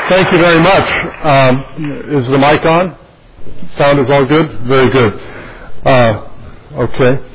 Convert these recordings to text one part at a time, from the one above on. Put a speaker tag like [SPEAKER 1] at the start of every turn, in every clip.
[SPEAKER 1] Thank you very much. Is the mic on? Sound is all good? Very good. Okay.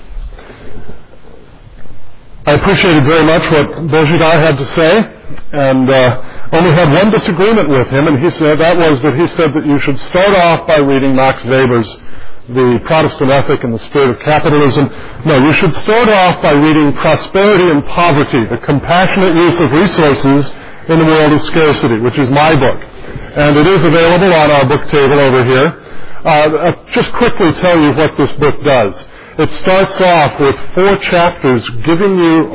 [SPEAKER 1] I appreciated very much what Bojidar had to say, and only had one disagreement with him, and he said that you should start off by reading Max Weber's The Protestant Ethic and the Spirit of Capitalism. No, you should start off by reading Prosperity and Poverty, the Compassionate Use of Resources in the World of Scarcity, which is my book. And it is available on our book table over here. I'll just quickly tell you what this book does. It starts off with three chapters giving you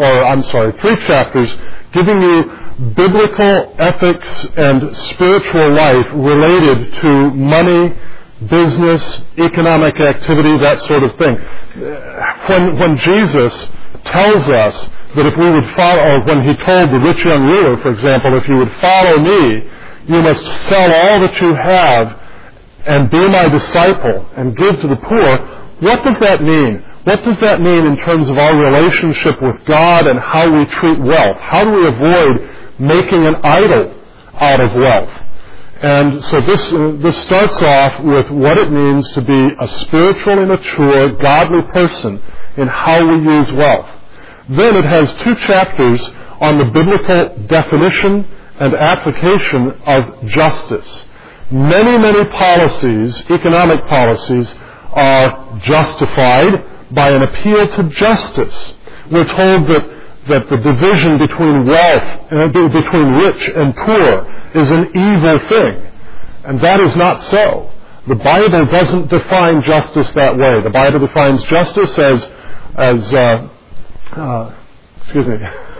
[SPEAKER 1] biblical ethics and spiritual life related to money, business, economic activity, that sort of thing. When Jesus tells us that if we would follow, or when he told the rich young ruler, for example, if you would follow me, you must sell all that you have and be my disciple and give to the poor. What does that mean? What does that mean in terms of our relationship with God and how we treat wealth? How do we avoid making an idol out of wealth? And so this starts off with what it means to be a spiritually mature, godly person in how we use wealth. Then it has 2 chapters on the biblical definition and application of justice. Many policies, economic policies, are justified by an appeal to justice. We're told that the division between between rich and poor is an evil thing. And that is not so. The Bible doesn't define justice that way. The Bible defines justice as excuse me.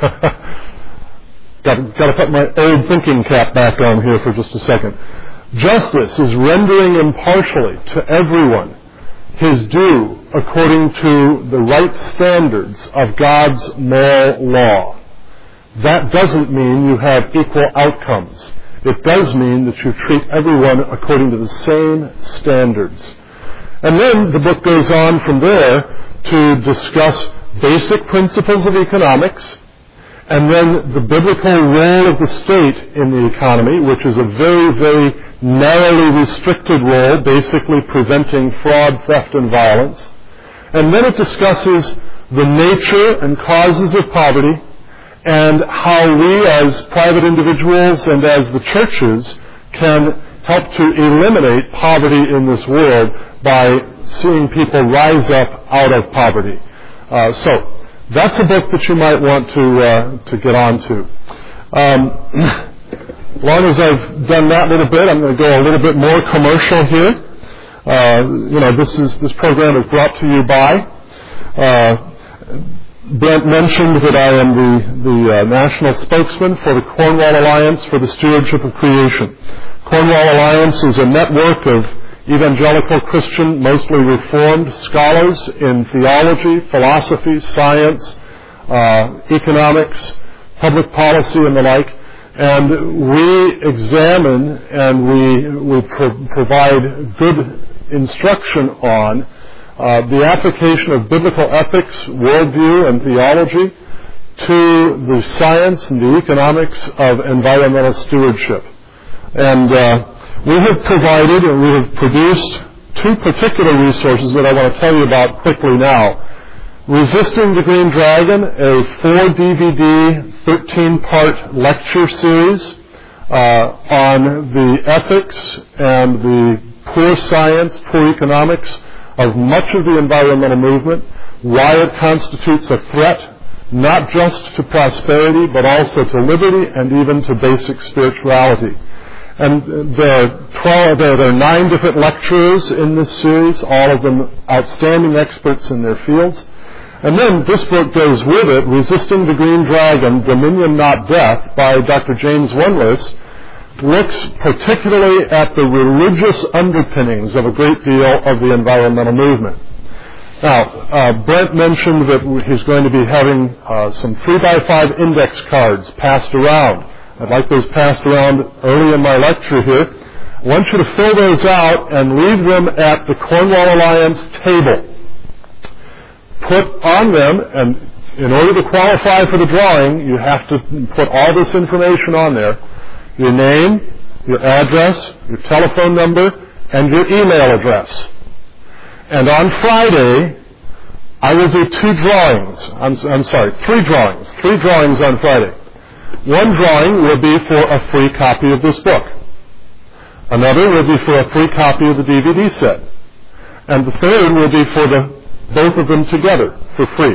[SPEAKER 1] Got to put my old thinking cap back on here for just a second. Justice is rendering impartially to everyone his due according to the right standards of God's moral law. That doesn't mean you have equal outcomes. It does mean that you treat everyone according to the same standards. And then the book goes on from there to discuss basic principles of economics, and then the biblical role of the state in the economy, which is a very narrowly restricted role, basically preventing fraud, theft, and violence. And then it discusses the nature and causes of poverty and how we as private individuals and as the churches can help to eliminate poverty in this world by seeing people rise up out of poverty. So that's a book that you might want to get on to. As long as I've done that little bit, I'm going to go a little bit more commercial here. This program is brought to you by Brent mentioned that I am the national spokesman for the Cornwall Alliance for the Stewardship of Creation. Cornwall Alliance is a network of evangelical Christian, mostly Reformed scholars in theology, philosophy, science, economics, public policy, and the like. And we examine and we provide good instruction on the application of biblical ethics, worldview, and theology to the science and the economics of environmental stewardship. And we have provided and we have produced 2 particular resources that I want to tell you about quickly now. Resisting the Green Dragon, a 4-DVD, 13-part lecture series on the ethics and the poor science, poor economics of much of the environmental movement, why it constitutes a threat not just to prosperity but also to liberty and even to basic spirituality. And there are 9 different lecturers in this series, all of them outstanding experts in their fields. And then this book goes with it, Resisting the Green Dragon, Dominion Not Death, by Dr. James Wendlis, looks particularly at the religious underpinnings of a great deal of the environmental movement. Now, Brent mentioned that he's going to be having some 3x5 index cards passed around. I'd like those passed around early in my lecture here. I want you to fill those out and leave them at the Cornwall Alliance table. Put on them, and in order to qualify for the drawing, you have to put all this information on there. Your name, your address, your telephone number, and your email address. And on Friday, I will do three drawings. 3 drawings on Friday. One drawing will be for a free copy of this book. Another will be for a free copy of the DVD set. And the third will be for both of them together for free.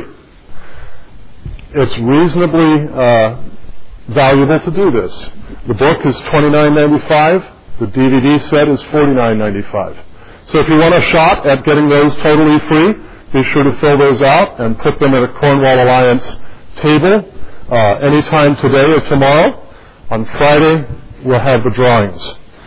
[SPEAKER 1] It's reasonably valuable to do this. The book is $29.95. The DVD set is $49.95. So if you want a shot at getting those totally free, be sure to fill those out and put them at a Cornwall Alliance table anytime today or tomorrow. On Friday, we'll have the drawings.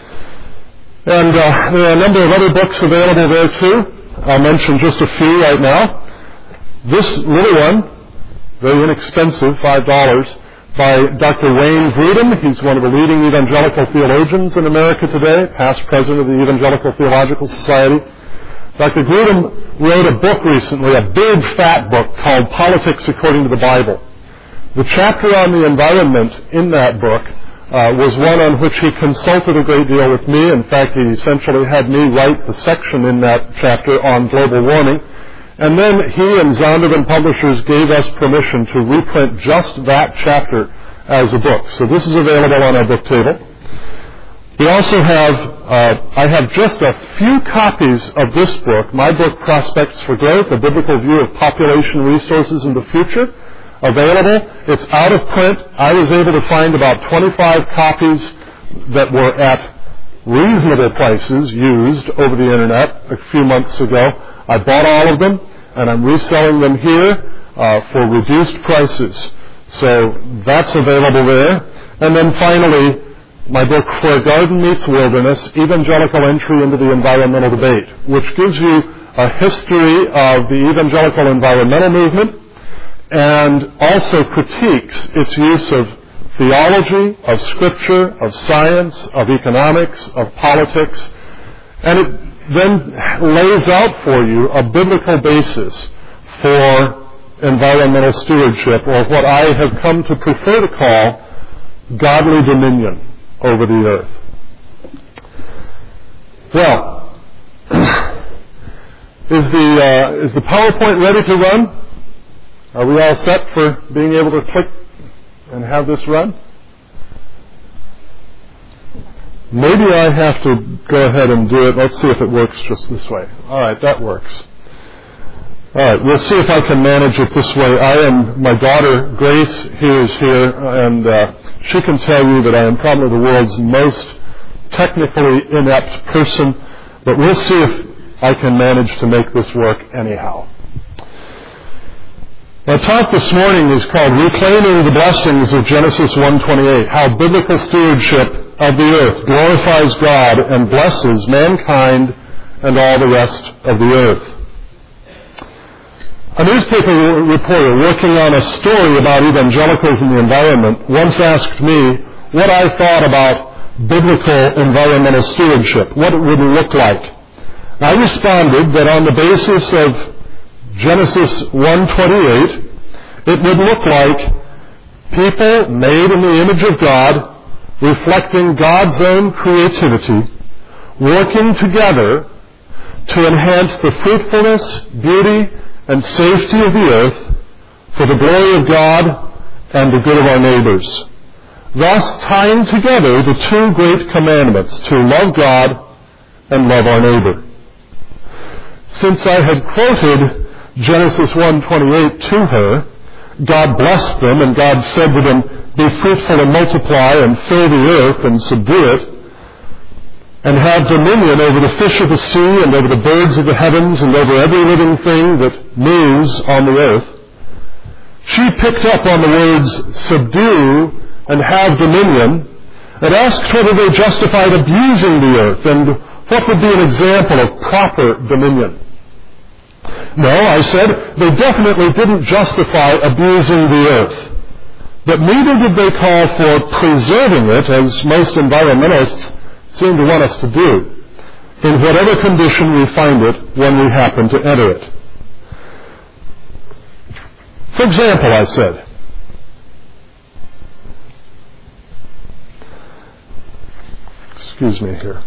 [SPEAKER 1] And there are a number of other books available there too. I'll mention just a few right now. This little one, very inexpensive, $5, by Dr. Wayne Grudem. He's one of the leading evangelical theologians in America today, past president of the Evangelical Theological Society. Dr. Grudem wrote a book recently, a big fat book called Politics According to the Bible. The chapter on the environment in that book was one on which he consulted a great deal with me. In fact, he essentially had me write the section in that chapter on global warming. And then he and Zondervan Publishers gave us permission to reprint just that chapter as a book. So this is available on our book table. We also have, I have just a few copies of this book, my book, Prospects for Growth, A Biblical View of Population Resources in the Future, available. It's out of print. I was able to find about 25 copies that were at reasonable prices used over the internet a few months ago. I bought all of them, and I'm reselling them here for reduced prices. So that's available there. And then finally, my book, Where Garden Meets Wilderness, Evangelical Entry into the Environmental Debate, which gives you a history of the evangelical environmental movement and also critiques its use of theology, of scripture, of science, of economics, of politics, and it then lays out for you a biblical basis for environmental stewardship, or what I have come to prefer to call godly dominion over the earth. Well, is the PowerPoint ready to run? Are we all set for being able to click and have this run? Maybe I have to go ahead and do it. Let's see if it works just this way. All right, that works. All right, we'll see if I can manage it this way. My daughter, Grace, is here, and she can tell you that I am probably the world's most technically inept person, but we'll see if I can manage to make this work anyhow. Our talk this morning is called Reclaiming the Blessings of Genesis 1:28, how biblical stewardship of the earth glorifies God and blesses mankind and all the rest of the earth. A newspaper reporter working on a story about evangelicals and the environment once asked me what I thought about biblical environmental stewardship, what it would look like. I responded that on the basis of Genesis 1:28, it would look like people made in the image of God, reflecting God's own creativity, working together to enhance the fruitfulness, beauty, and safety of the earth for the glory of God and the good of our neighbors, thus tying together the two great commandments, to love God and love our neighbor. Since I had quoted Genesis 1:28 to her, God blessed them, and God said to them, "Be fruitful and multiply and fill the earth and subdue it, and have dominion over the fish of the sea and over the birds of the heavens and over every living thing that moves on the earth." She picked up on the words subdue and have dominion and asked whether they justified abusing the earth and what would be an example of proper dominion. No, I said, they definitely didn't justify abusing the earth, but neither did they call for preserving it, as most environmentalists seem to want us to do, in whatever condition we find it when we happen to enter it. For example, I said, Excuse me here.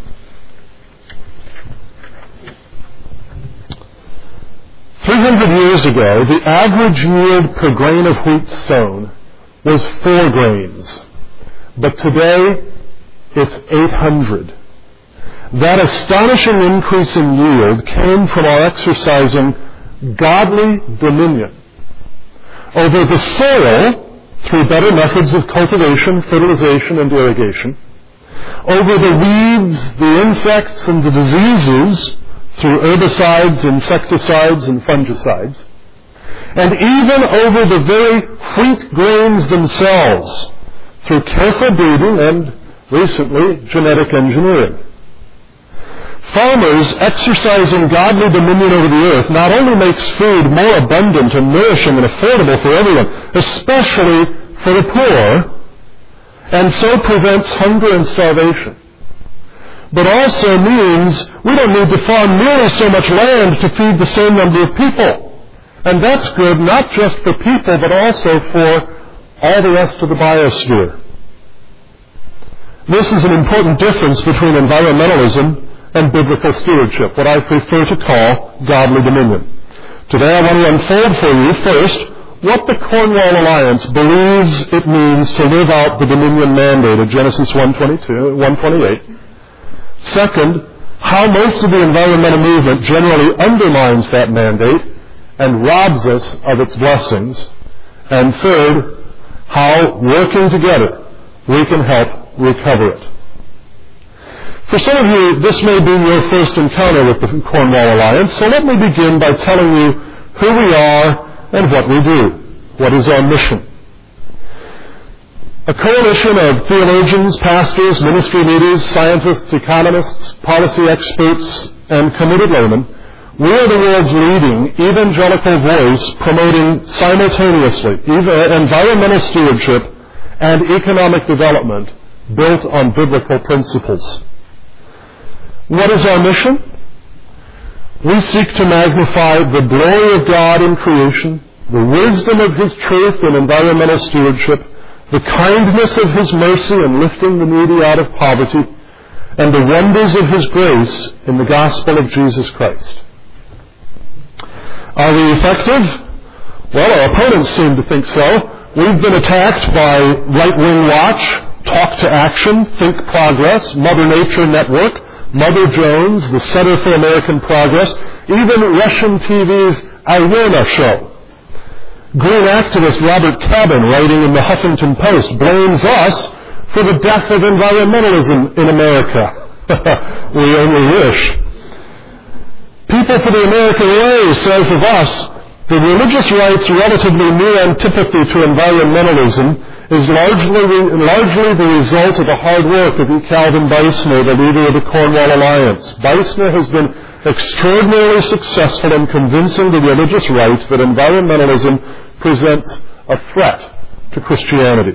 [SPEAKER 1] $300 ago, the average yield per grain of wheat sown was 4 grains. But today, it's 800. That astonishing increase in yield came from our exercising godly dominion over the soil through better methods of cultivation, fertilization, and irrigation, over the weeds, the insects, and the diseases through herbicides, insecticides, and fungicides, and even over the very wheat grains themselves through careful breeding and, recently, genetic engineering. Farmers exercising godly dominion over the earth not only makes food more abundant and nourishing and affordable for everyone, especially for the poor, and so prevents hunger and starvation, but also means we don't need to farm nearly so much land to feed the same number of people. And that's good not just for people, but also for all the rest of the biosphere. This is an important difference between environmentalism and biblical stewardship, what I prefer to call godly dominion. Today I want to unfold for you, first, what the Cornwall Alliance believes it means to live out the dominion mandate of Genesis 1:28. Second, how most of the environmental movement generally undermines that mandate and robs us of its blessings. And third, how, working together, we can help recover it. For some of you, this may be your first encounter with the Cornwall Alliance, so let me begin by telling you who we are and what we do. What is our mission? A coalition of theologians, pastors, ministry leaders, scientists, economists, policy experts, and committed laymen, we are the world's leading evangelical voice promoting simultaneously environmental stewardship and economic development built on biblical principles. What is our mission? We seek to magnify the glory of God in creation, the wisdom of His truth in environmental stewardship, the kindness of His mercy in lifting the needy out of poverty, and the wonders of His grace in the gospel of Jesus Christ. Are we effective? Well, our opponents seem to think so. We've been attacked by Right Wing Watch, Talk to Action, Think Progress, Mother Nature Network, Mother Jones, the Center for American Progress, even Russian TV's Alena show. Green activist Robert Cabin, writing in the Huffington Post, blames us for the death of environmentalism in America. We only wish. People for the American Way says of us, the religious right's relatively new antipathy to environmentalism is largely the result of the hard work of E. Calvin Beisner, the leader of the Cornwall Alliance. Beisner has been extraordinarily successful in convincing the religious right that environmentalism presents a threat to Christianity.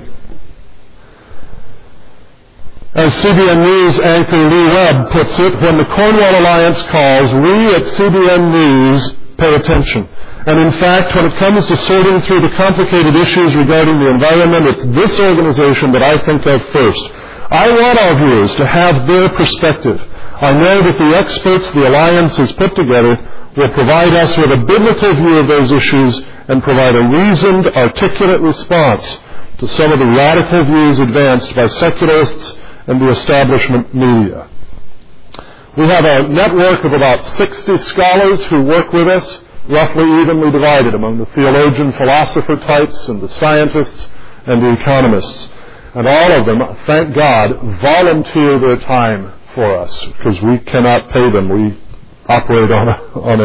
[SPEAKER 1] As CBN News anchor Lee Webb puts it, when the Cornwall Alliance calls, we at CBN News pay attention. And in fact, when it comes to sorting through the complicated issues regarding the environment, it's this organization that I think of first. I want our viewers to have their perspective. I know that the experts the Alliance has put together will provide us with a biblical view of those issues and provide a reasoned, articulate response to some of the radical views advanced by secularists and the establishment media. We have a network of about 60 scholars who work with us, roughly evenly divided among the theologian philosopher types and the scientists and the economists. And all of them, thank God, volunteer their time for us because we cannot pay them. We operate on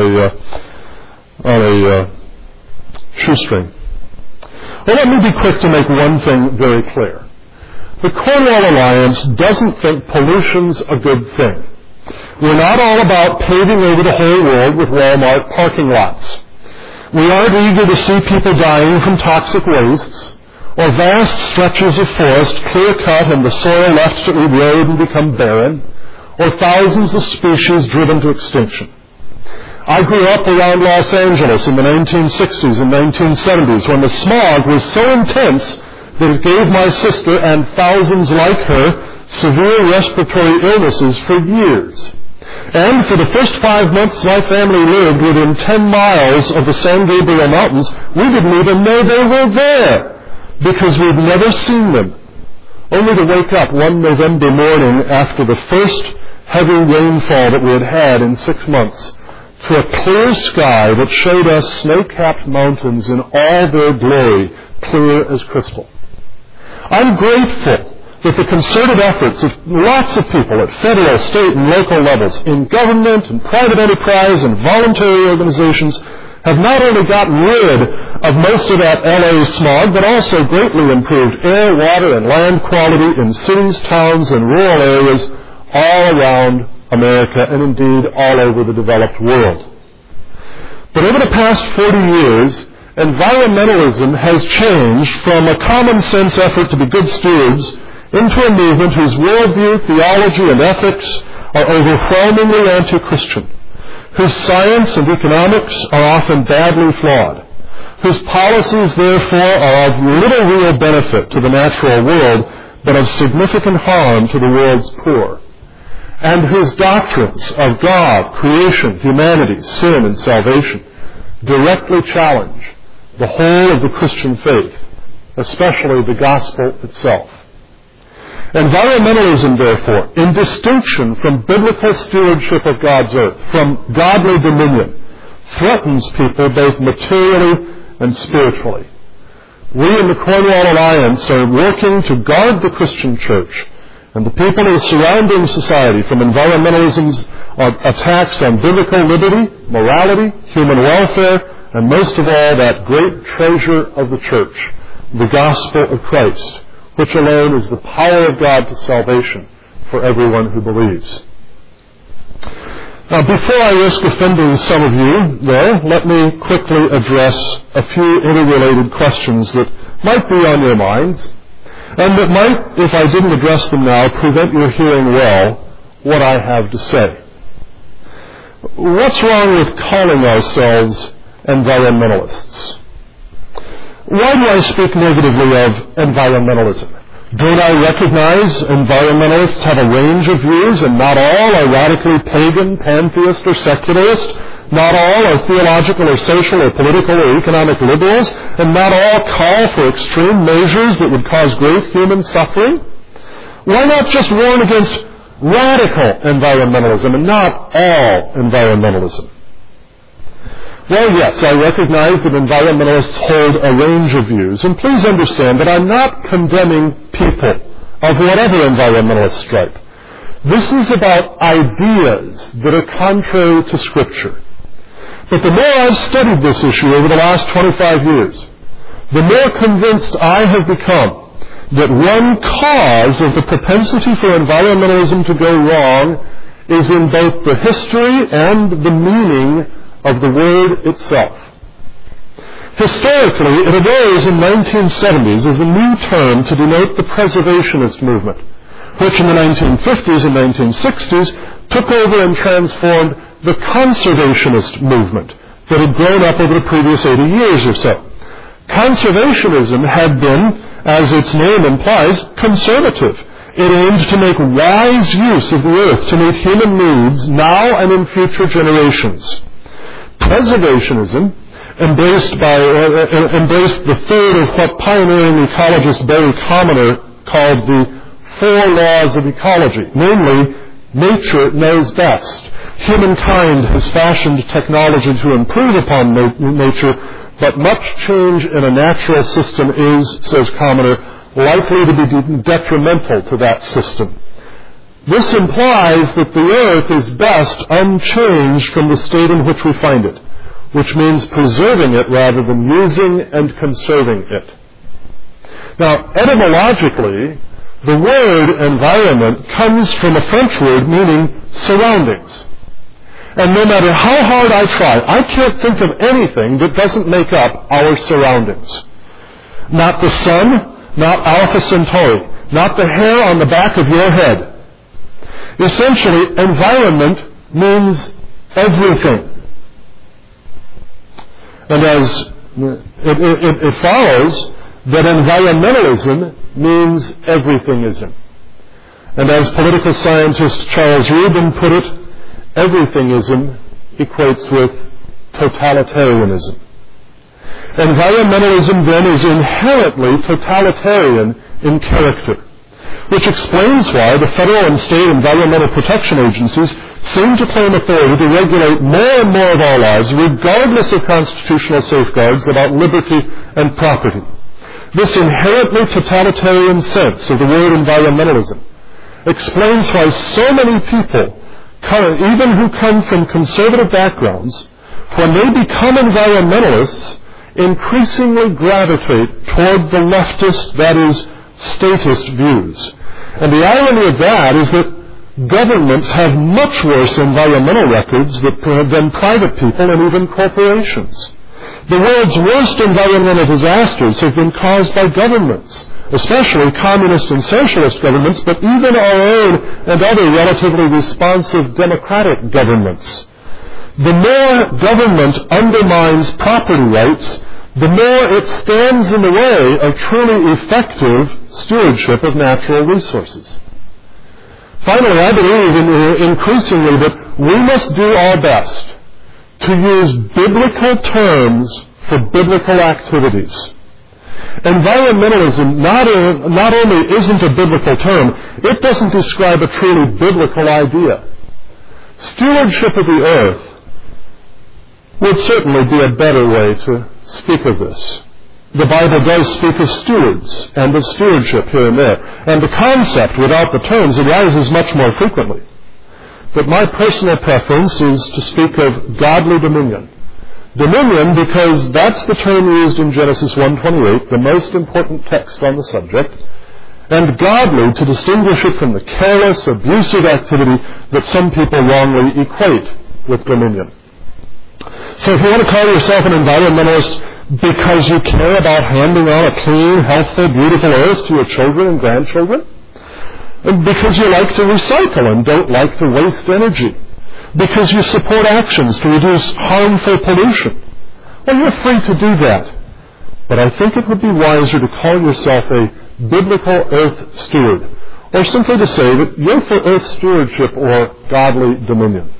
[SPEAKER 1] a shoestring. Well, let me be quick to make one thing very clear. The Cornwall Alliance doesn't think pollution's a good thing. We're not all about paving over the whole world with Walmart parking lots. We aren't eager to see people dying from toxic wastes, or vast stretches of forest clear-cut and the soil left to erode and become barren, or thousands of species driven to extinction. I grew up around Los Angeles in the 1960s and 1970s when the smog was so intense that it gave my sister and thousands like her severe respiratory illnesses for years. And for the first 5 months my family lived within 10 miles of the San Gabriel Mountains, we didn't even know they were there because we'd never seen them. Only to wake up one November morning after the first heavy rainfall that we had had in 6 months to a clear sky that showed us snow-capped mountains in all their glory, clear as crystal. I'm grateful that the concerted efforts of lots of people at federal, state, and local levels, in government and private enterprise and voluntary organizations, have not only gotten rid of most of that LA smog, but also greatly improved air, water, and land quality in cities, towns, and rural areas all around America, and indeed all over the developed world. But over the past 40 years, environmentalism has changed from a common sense effort to be good stewards into a movement whose worldview, theology, and ethics are overwhelmingly anti-Christian, whose science and economics are often badly flawed, whose policies, therefore, are of little real benefit to the natural world, but of significant harm to the world's poor, and whose doctrines of God, creation, humanity, sin, and salvation directly challenge the whole of the Christian faith, especially the gospel itself. Environmentalism, therefore, in distinction from biblical stewardship of God's earth, from godly dominion, threatens people both materially and spiritually. We in the Cornwall Alliance are working to guard the Christian church and the people of the surrounding society from environmentalism's attacks on biblical liberty, morality, human welfare, and most of all, that great treasure of the church, the gospel of Christ, which alone is the power of God to salvation for everyone who believes. Now, before I risk offending some of you, though, let me quickly address a few interrelated questions that might be on your minds, and that might, if I didn't address them now, prevent your hearing well what I have to say. What's wrong with calling ourselves environmentalists? Why do I speak negatively of environmentalism? Don't I recognize environmentalists have a range of views, and not all are radically pagan, pantheist, or secularist? Not all are theological or social or political or economic liberals, and not all call for extreme measures that would cause great human suffering? Why not just warn against radical environmentalism and not all environmentalism? Well, yes, I recognize that environmentalists hold a range of views, and please understand that I'm not condemning people of whatever environmentalist stripe. This is about ideas that are contrary to Scripture. But the more I've studied this issue over the last 25 years, the more convinced I have become that one cause of the propensity for environmentalism to go wrong is in both the history and the meaning of the word itself. Historically, it arose in the 1970s as a new term to denote the preservationist movement, which in the 1950s and 1960s took over and transformed the conservationist movement that had grown up over the previous 80 years or so. Conservationism had been, as its name implies, conservative. It aimed to make wise use of the earth to meet human needs now and in future generations. Preservationism embraced the third of what pioneering ecologist Barry Commoner called the 4 laws of ecology, namely, nature knows best. Humankind has fashioned technology to improve upon nature, but much change in a natural system is, says Commoner, likely to be detrimental to that system. This implies that the earth is best unchanged from the state in which we find it, which means preserving it rather than using and conserving it. Now, etymologically, the word environment comes from a French word meaning surroundings. And no matter how hard I try, I can't think of anything that doesn't make up our surroundings. Not the sun, not Alpha Centauri, not the hair on the back of your head. Essentially, environment means everything. And as it follows that environmentalism means everythingism. And as political scientist Charles Rubin put it, everythingism equates with totalitarianism. Environmentalism then is inherently totalitarian in character, which explains why the federal and state environmental protection agencies seem to claim authority to regulate more and more of our lives, regardless of constitutional safeguards about liberty and property. This inherently totalitarian sense of the word environmentalism explains why so many people, even who come from conservative backgrounds, when they become environmentalists, increasingly gravitate toward the leftist, that is, statist views. And the irony of that is that governments have much worse environmental records than private people and even corporations. The world's worst environmental disasters have been caused by governments, especially communist and socialist governments, but even our own and other relatively responsive democratic governments. The more government undermines property rights, the more it stands in the way of truly effective stewardship of natural resources. Finally, I believe increasingly that we must do our best to use biblical terms for biblical activities. Environmentalism not only isn't a biblical term, it doesn't describe a truly biblical idea. Stewardship of the earth would certainly be a better way to speak of this. The Bible does speak of stewards and of stewardship here and there, and the concept without the terms arises much more frequently. But my personal preference is to speak of godly dominion. Dominion because that's the term used in Genesis 1:28, the most important text on the subject, and godly to distinguish it from the careless, abusive activity that some people wrongly equate with dominion. So if you want to call yourself an environmentalist because you care about handing on a clean, healthful, beautiful earth to your children and grandchildren, and because you like to recycle and don't like to waste energy, because you support actions to reduce harmful pollution, well, you're free to do that. But I think it would be wiser to call yourself a biblical earth steward, or simply to say that you're for earth stewardship or godly dominion.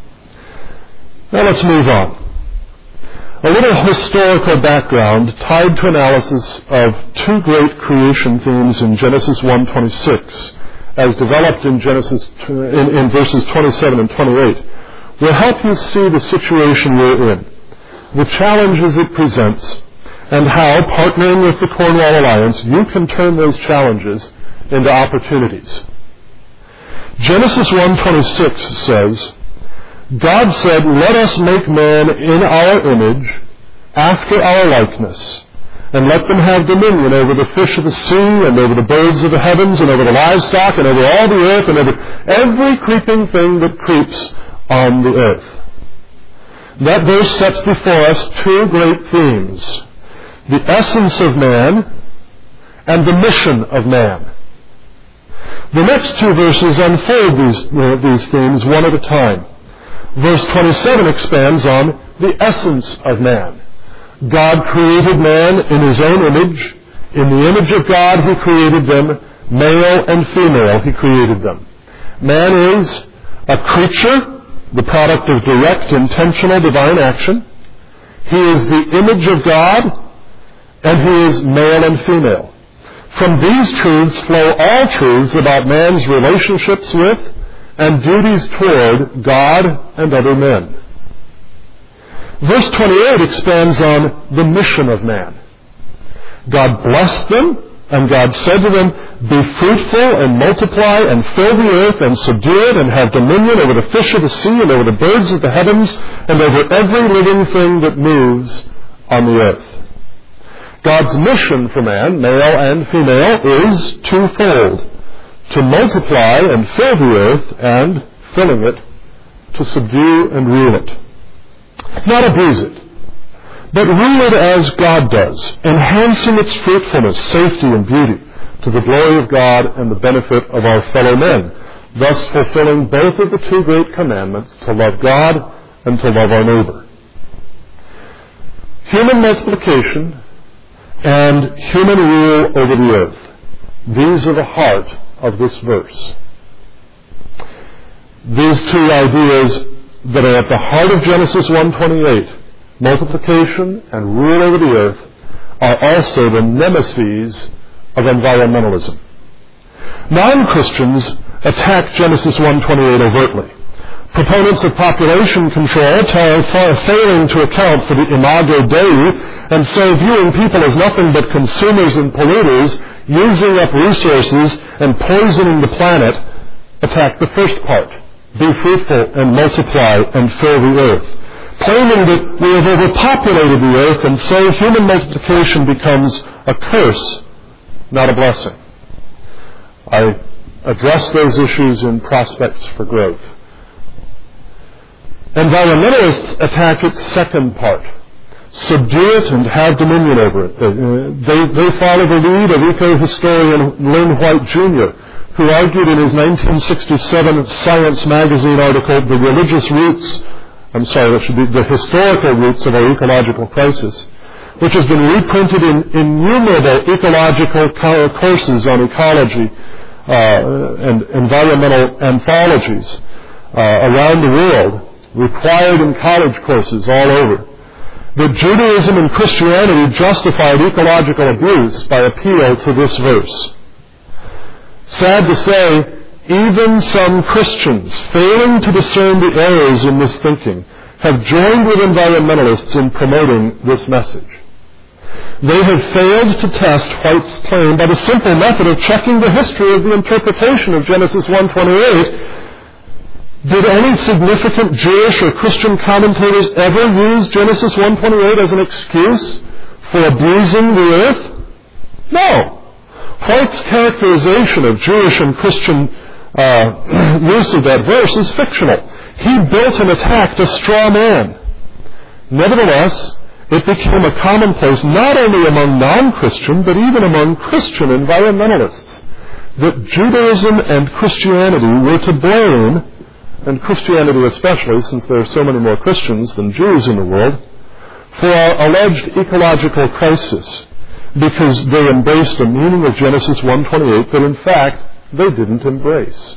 [SPEAKER 1] Now let's move on. A little historical background tied to analysis of two great creation themes in Genesis 1:26, as developed in in verses 27 and 28, will help you see the situation we're in, the challenges it presents, and how, partnering with the Cornwall Alliance, you can turn those challenges into opportunities. Genesis 1:26 says, God said, "Let us make man in our image, after our likeness, and let them have dominion over the fish of the sea, and over the birds of the heavens, and over the livestock, and over all the earth, and over every creeping thing that creeps on the earth." That verse sets before us two great themes: the essence of man and the mission of man. The next two verses unfold these themes one at a time. Verse 27 expands on the essence of man. God created man in his own image. In the image of God he created them, male and female he created them. Man is a creature, the product of direct, intentional divine action. He is the image of God, and he is male and female. From these truths flow all truths about man's relationships with and duties toward God and other men. Verse 28 expands on the mission of man. God blessed them, and God said to them, "Be fruitful and multiply and fill the earth and subdue it and have dominion over the fish of the sea and over the birds of the heavens and over every living thing that moves on the earth." God's mission for man, male and female, is twofold: to multiply and fill the earth, and, filling it, to subdue and rule it. Not abuse it, but rule it as God does, enhancing its fruitfulness, safety, and beauty to the glory of God and the benefit of our fellow men, thus fulfilling both of the two great commandments, to love God and to love our neighbor. Human multiplication and human rule over the earth. These are the heart of this verse. These two ideas that are at the heart of Genesis 1:28, multiplication and rule over the earth, are also the nemeses of environmentalism. Non-Christians attack Genesis 1:28 overtly. Proponents of population control are failing to account for the imago Dei, and so viewing people as nothing but consumers and polluters, using up resources and poisoning the planet, attack the first part. Be fruitful and multiply and fill the earth, claiming that we have overpopulated the earth, and so human multiplication becomes a curse, not a blessing. I address those issues in Prospects for Growth. Environmentalists attack its second part. Subdue it and have dominion over it. They follow the lead of eco-historian Lynn White, Jr., who argued in his 1967 Science magazine article, The Historical Roots of Our Ecological Crisis, which has been reprinted in innumerable ecological courses on ecology and environmental anthologies around the world, required in college courses all over, that Judaism and Christianity justified ecological abuse by appeal to this verse. Sad to say, even some Christians, failing to discern the errors in this thinking, have joined with environmentalists in promoting this message. They have failed to test White's claim by the simple method of checking the history of the interpretation of Genesis 1:28. Did any significant Jewish or Christian commentators ever use Genesis 1:28 as an excuse for abusing the earth? No. White's characterization of Jewish and Christian use of that verse is fictional. He built and attacked a straw man. Nevertheless, it became a commonplace not only among non-Christian, but even among Christian environmentalists, that Judaism and Christianity were to blame, and Christianity especially, since there are so many more Christians than Jews in the world, for our alleged ecological crisis, because they embraced a meaning of Genesis 1:28 that in fact they didn't embrace.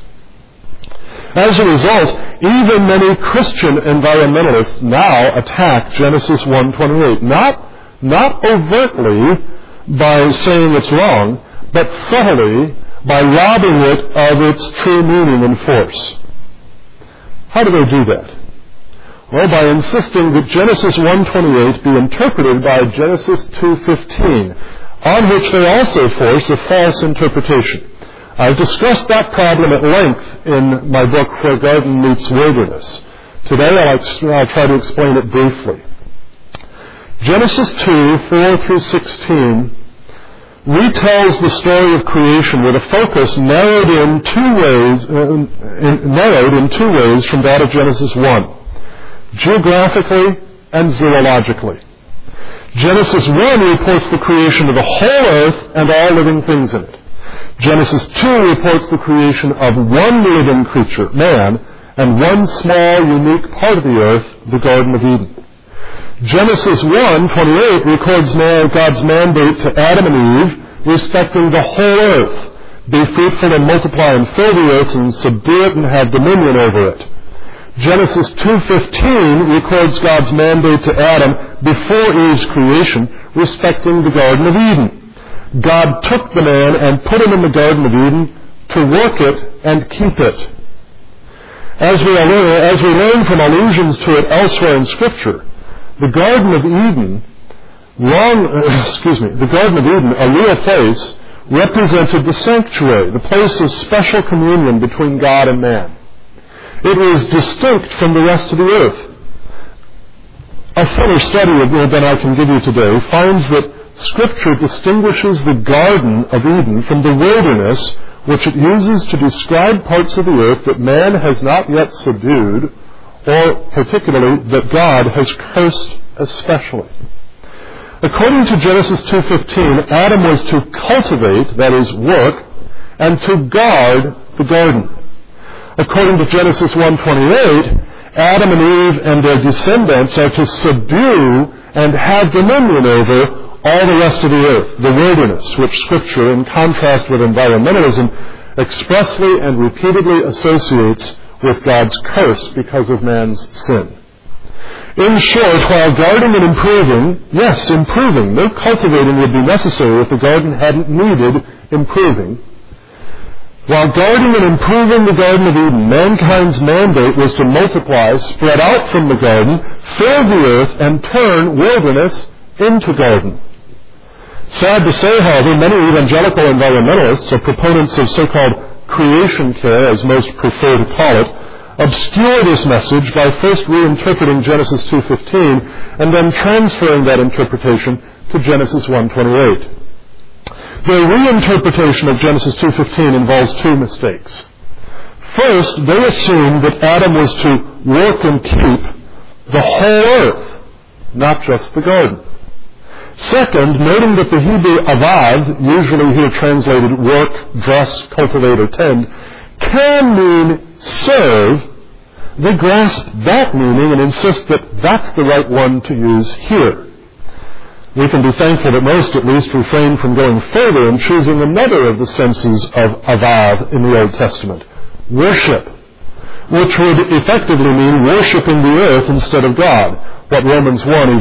[SPEAKER 1] As a result, even many Christian environmentalists now attack Genesis 1:28, not overtly by saying it's wrong, but subtly by robbing it of its true meaning and force. How do they do that? Well, by insisting that Genesis 1:28 be interpreted by Genesis 2:15, on which they also force a false interpretation. I've discussed that problem at length in my book, Where Garden Meets Wilderness. Today I'll try to explain it briefly. Genesis 2:4-16 retells the story of creation with a focus narrowed in two ways from that of Genesis 1, geographically and zoologically. Genesis 1 reports the creation of the whole earth and all living things in it. Genesis 2 reports the creation of one living creature, man, and one small, unique part of the earth, the Garden of Eden. Genesis 1:28 records God's mandate to Adam and Eve respecting the whole earth. Be fruitful and multiply and fill the earth and subdue it and have dominion over it. Genesis 2:15 records God's mandate to Adam before Eve's creation respecting the Garden of Eden. God took the man and put him in the Garden of Eden to work it and keep it. As we learn from allusions to it elsewhere in Scripture, the Garden of Eden, a real place, represented the sanctuary, the place of special communion between God and man. It was distinct from the rest of the earth. A fuller study than I can give you today finds that Scripture distinguishes the Garden of Eden from the wilderness, which it uses to describe parts of the earth that man has not yet subdued, or particularly that God has cursed especially. According to Genesis 2:15, Adam was to cultivate, that is, work, and to guard the garden. According to Genesis 1:28, Adam and Eve and their descendants are to subdue and have dominion over all the rest of the earth, the wilderness, which Scripture, in contrast with environmentalism, expressly and repeatedly associates with God's curse because of man's sin. In short, while guarding and improving, yes, improving, no cultivating would be necessary if the garden hadn't needed improving. While guarding and improving the Garden of Eden, mankind's mandate was to multiply, spread out from the garden, fill the earth, and turn wilderness into garden. Sad to say, however, many evangelical environmentalists, or proponents of so-called creation care, as most prefer to call it, obscure this message by first reinterpreting Genesis 2:15 and then transferring that interpretation to Genesis 1:28. Their reinterpretation of Genesis 2:15 involves two mistakes. First, they assumed that Adam was to work and keep the whole earth, not just the garden. Second, noting that the Hebrew avad, usually here translated work, dress, cultivate, or tend, can mean serve, they grasp that meaning and insist that that's the right one to use here. We can be thankful that most at least refrain from going further and choosing another of the senses of avad in the Old Testament, worship, which would effectively mean worshiping the earth instead of God, what Romans 1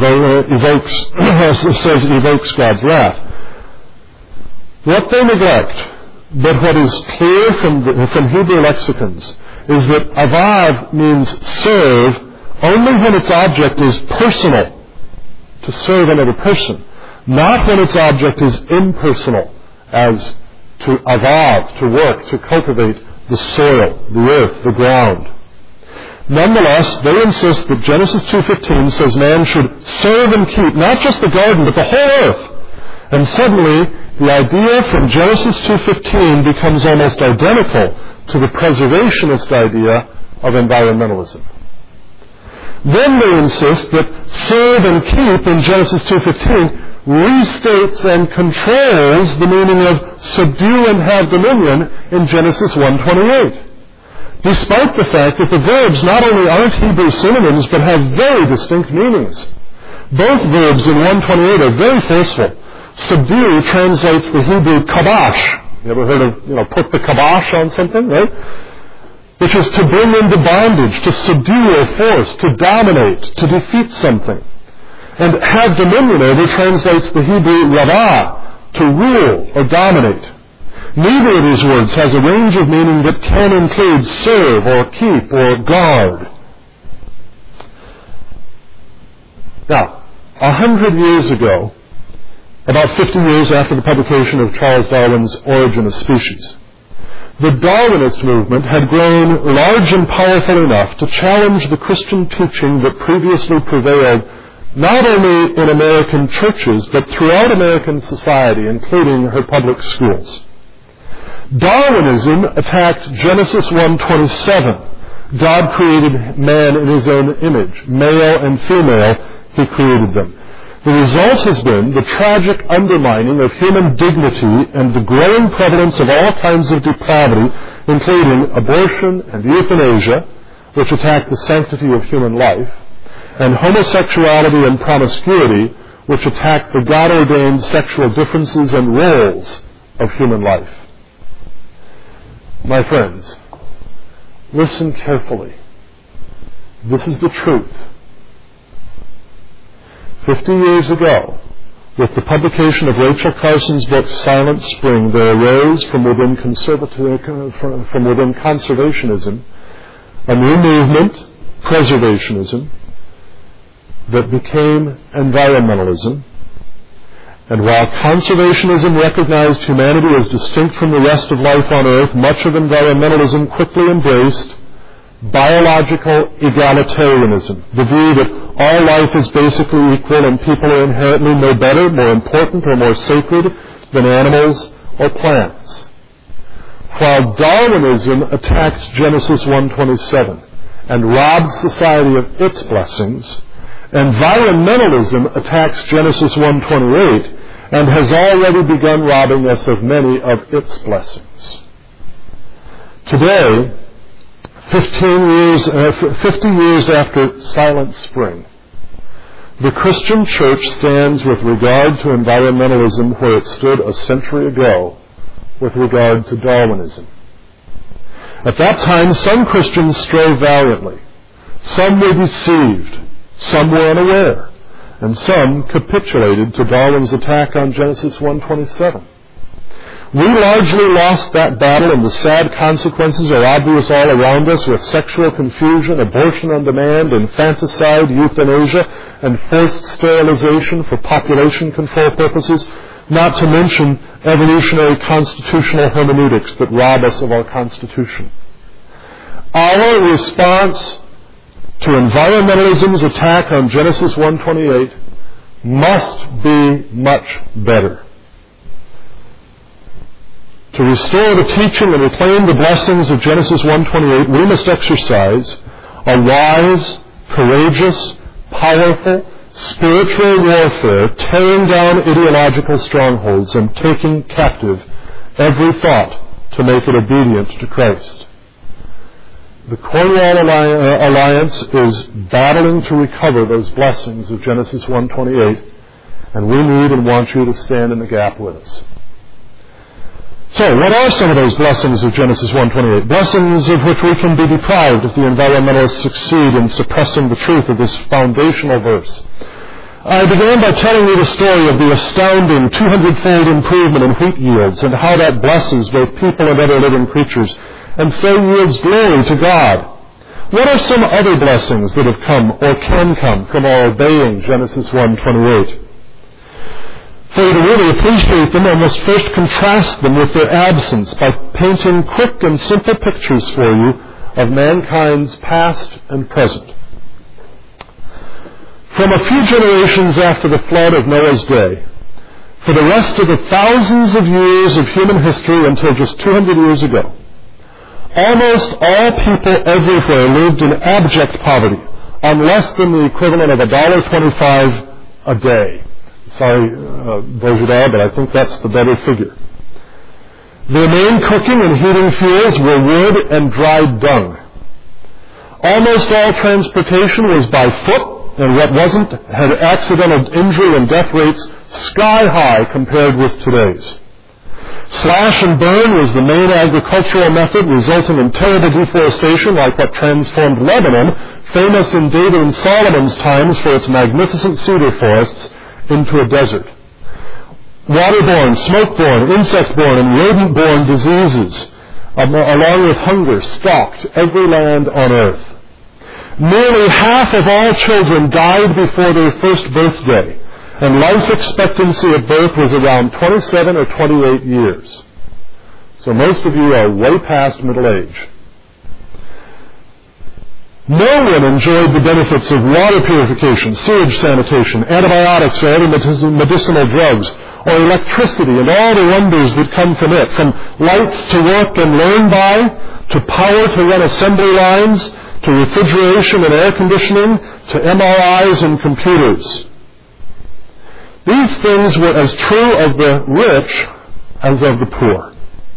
[SPEAKER 1] evokes God's wrath. What they neglect, but what is clear from Hebrew lexicons, is that avad means serve only when its object is personal, to serve another person, not when its object is impersonal, as to avad, to work, to cultivate the soil, the earth, the ground. Nonetheless, they insist that Genesis 2:15 says man should serve and keep not just the garden, but the whole earth. And suddenly, the idea from Genesis 2:15 becomes almost identical to the preservationist idea of environmentalism. Then they insist that serve and keep in Genesis 2:15 restates and controls the meaning of subdue and have dominion in Genesis 1:28. Despite the fact that the verbs not only aren't Hebrew synonyms, but have very distinct meanings. Both verbs in 1:28 are very forceful. Subdue translates the Hebrew kabash. You ever heard of, put the kibosh on something, right? Which is to bring into bondage, to subdue or force, to dominate, to defeat something. And have dominion over translates the Hebrew ravah, to rule or dominate. Neither of these words has a range of meaning that can include serve or keep or guard. Now, 100 years ago, about 50 years after the publication of Charles Darwin's Origin of Species, the Darwinist movement had grown large and powerful enough to challenge the Christian teaching that previously prevailed not only in American churches, but throughout American society, including her public schools. Darwinism attacked Genesis 1:27. God created man in his own image. Male and female, he created them. The result has been the tragic undermining of human dignity and the growing prevalence of all kinds of depravity, including abortion and euthanasia, which attack the sanctity of human life, and homosexuality and promiscuity, which attack the God-ordained sexual differences and roles of human life. My friends, listen carefully. This is the truth. 50 years ago, with the publication of Rachel Carson's book Silent Spring, there arose from within conservationism a new movement, preservationism, that became environmentalism. And while conservationism recognized humanity as distinct from the rest of life on Earth, much of environmentalism quickly embraced biological egalitarianism, the view that all life is basically equal and people are inherently no better, more important, or more sacred than animals or plants. While Darwinism attacked Genesis 1:27 and robbed society of its blessings, environmentalism attacks Genesis 1:28 and has already begun robbing us of many of its blessings. Today, 50 years after Silent Spring, the Christian church stands with regard to environmentalism where it stood a century ago with regard to Darwinism. At that time, some Christians strove valiantly. Some were deceived. Some were unaware. And some capitulated to Darwin's attack on Genesis 1:27. We largely lost that battle, and the sad consequences are obvious all around us, with sexual confusion, abortion on demand, infanticide, euthanasia, and forced sterilization for population control purposes, not to mention evolutionary constitutional hermeneutics that rob us of our Constitution. Our response to environmentalism's attack on Genesis 1:28 must be much better. To restore the teaching and reclaim the blessings of Genesis 1:28, we must exercise a wise, courageous, powerful, spiritual warfare, tearing down ideological strongholds and taking captive every thought to make it obedient to Christ. The Cornwall Alliance is battling to recover those blessings of Genesis 1:28, and we need and want you to stand in the gap with us. So, what are some of those blessings of Genesis 1:28? Blessings of which we can be deprived if the environmentalists succeed in suppressing the truth of this foundational verse. I began by telling you the story of the astounding 200-fold improvement in wheat yields and how that blesses both people and other living creatures, and so yields glory to God. What are some other blessings that have come or can come from our obeying Genesis 1:28? For you to really appreciate them, I must first contrast them with their absence by painting quick and simple pictures for you of mankind's past and present. From a few generations after the flood of Noah's day, for the rest of the thousands of years of human history until just 200 years ago, almost all people everywhere lived in abject poverty, on less than the equivalent of $1.25 a day. Sorry, Beaujolais, but I think that's the better figure. Their main cooking and heating fuels were wood and dried dung. Almost all transportation was by foot, and what wasn't had accidental injury and death rates sky high compared with today's. Slash and burn was the main agricultural method, resulting in terrible deforestation like what transformed Lebanon, famous in David and Solomon's times for its magnificent cedar forests, into a desert. Waterborne, smoke-borne, insect-borne, and rodent-borne diseases, along with hunger, stalked every land on earth. Nearly half of all children died before their first birthday, and life expectancy at birth was around 27 or 28 years. So most of you are way past middle age. No one enjoyed the benefits of water purification, sewage sanitation, antibiotics or other medicinal drugs, or electricity and all the wonders that come from it, from lights to work and learn by, to power to run assembly lines, to refrigeration and air conditioning, to MRIs and computers. These things were as true of the rich as of the poor.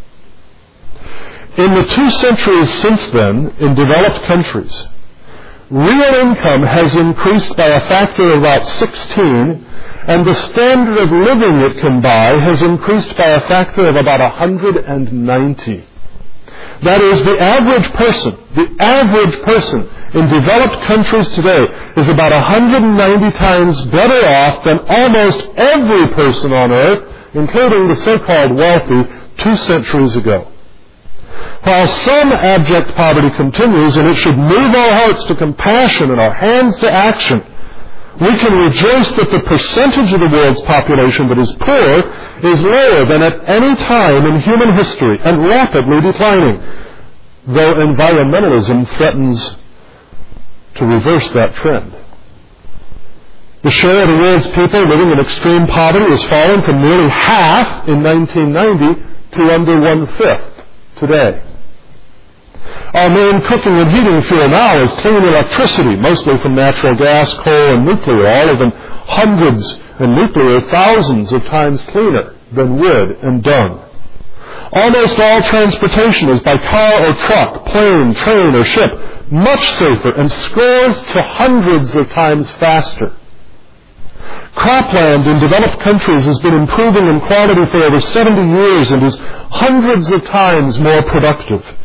[SPEAKER 1] In the 2 centuries since then, in developed countries, real income has increased by a factor of about 16, and the standard of living it can buy has increased by a factor of about 190. That is, the average person in developed countries today is about 190 times better off than almost every person on earth, including the so-called wealthy, 2 centuries ago. While some abject poverty continues, and it should move our hearts to compassion and our hands to action, we can rejoice that the percentage of the world's population that is poor is lower than at any time in human history and rapidly declining, though environmentalism threatens to reverse that trend. The share of the world's people living in extreme poverty has fallen from nearly half in 1990 to under 1/5 today. Our main cooking and heating fuel now is clean electricity, mostly from natural gas, coal, and nuclear, all of them hundreds, and nuclear thousands of times cleaner than wood and dung. Almost all transportation is by car or truck, plane, train, or ship, much safer and scores to hundreds of times faster. Cropland in developed countries has been improving in quality for over 70 years and is hundreds of times more productive.